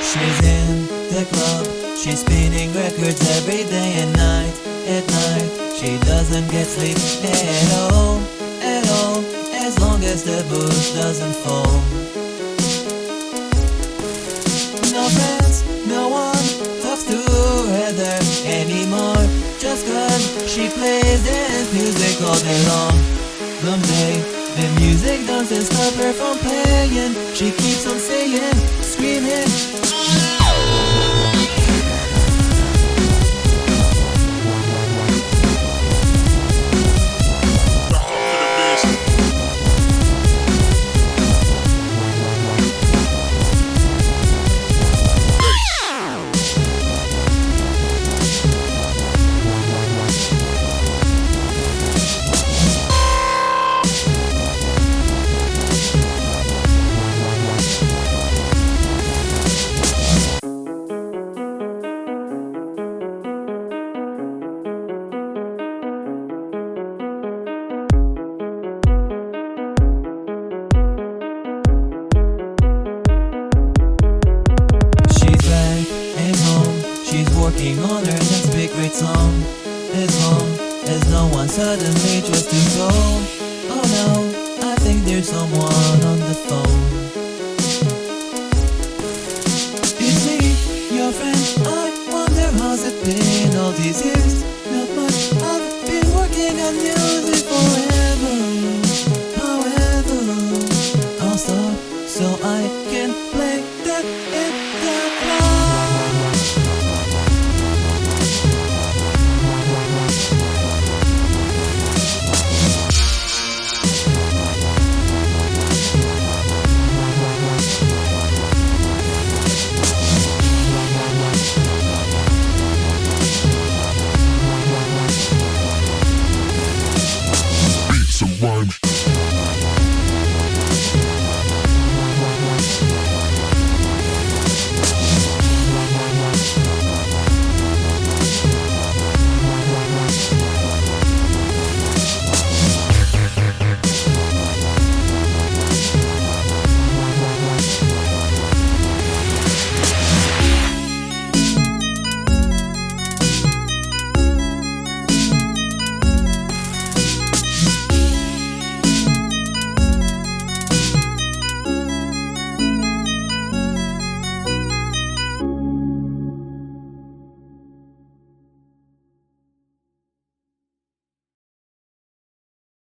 She's in the club, she's spinning records every day and night. At night, she doesn't get sleep at all, as long as the booze doesn't fall. No friends, no one talks to her there anymore, just cause she plays dance music all day long. One day, the music doesn't stop her from playing. She keeps on saying, screaming. She's working on her next big great song, as long as no one suddenly tries to go. Oh no, I think there's someone on the phone. It's me, your friend. I wonder how's it been all these years. Not much, I've been working on music forever. However, I'll stop so I can play that in the club. Rhymes.